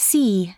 C.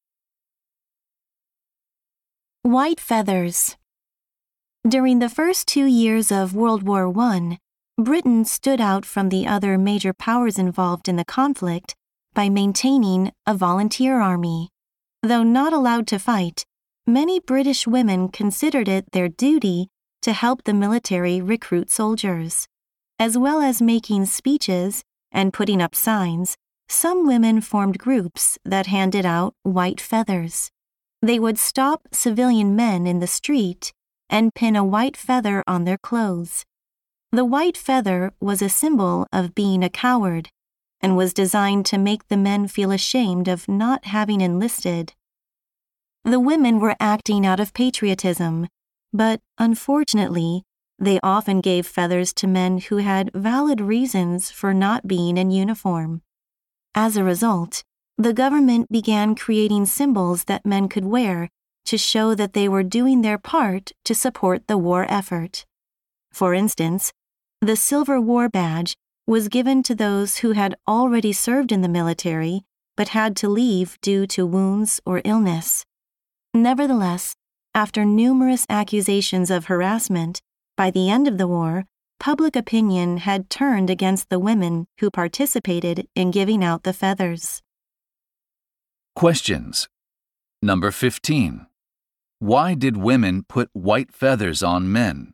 White feathers. During the first 2 years of World War I, Britain stood out from the other major powers involved in the conflict by maintaining a volunteer army. Though not allowed to fight, many British women considered it their duty to help the military recruit soldiers. As well as making speeches and putting up signs, some women formed groups that handed out white feathers. They would stop civilian men in the street and pin a white feather on their clothes. The white feather was a symbol of being a coward and was designed to make the men feel ashamed of not having enlisted. The women were acting out of patriotism, but unfortunately, they often gave feathers to men who had valid reasons for not being in uniform. As a result, the government began creating symbols that men could wear to show that they were doing their part to support the war effort. For instance, the Silver War Badge was given to those who had already served in the military but had to leave due to wounds or illness. Nevertheless, after numerous accusations of harassment, by the end of the war, public opinion had turned against the women who participated in giving out the feathers. Questions. Number 15. Why did women put white feathers on men?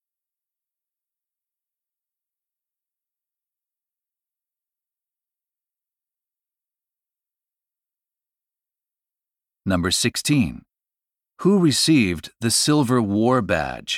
Number 16. Who received the Silver War Badge?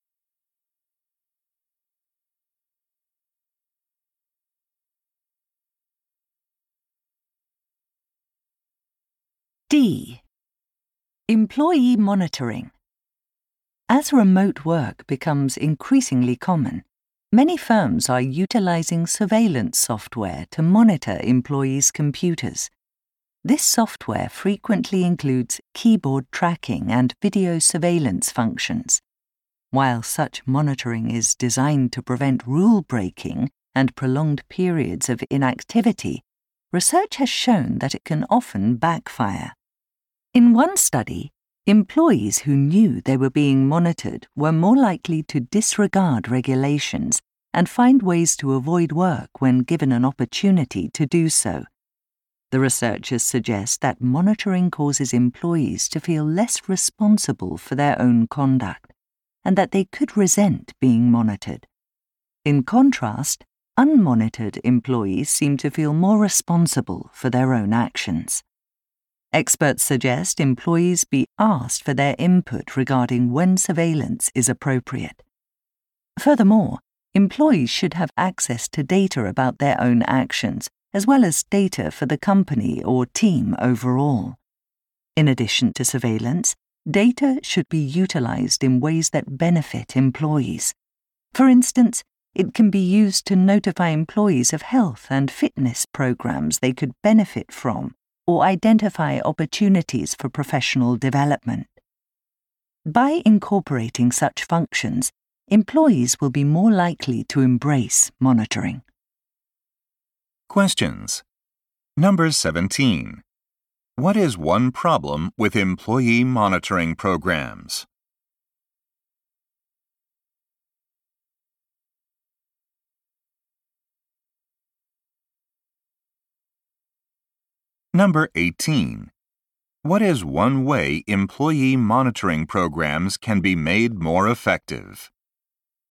D. Employee monitoring. As remote work becomes increasingly common, many firms are utilizing surveillance software to monitor employees' computers. This software frequently includes keyboard tracking and video surveillance functions. While such monitoring is designed to prevent rule breaking and prolonged periods of inactivity, research has shown that it can often backfire. In one study, employees who knew they were being monitored were more likely to disregard regulations and find ways to avoid work when given an opportunity to do so. The researchers suggest that monitoring causes employees to feel less responsible for their own conduct, and that they could resent being monitored. In contrast, unmonitored employees seem to feel more responsible for their own actions. Experts suggest employees be asked for their input regarding when surveillance is appropriate. Furthermore, employees should have access to data about their own actions, as well as data for the company or team overall. In addition to surveillance, data should be utilized in ways that benefit employees. For instance, it can be used to notify employees of health and fitness programs they could benefit from, or identify opportunities for professional development. By incorporating such functions, employees will be more likely to embrace monitoring. Questions. Number 17. What is one problem with employee monitoring programs? Number 18. What is one way employee monitoring programs can be made more effective?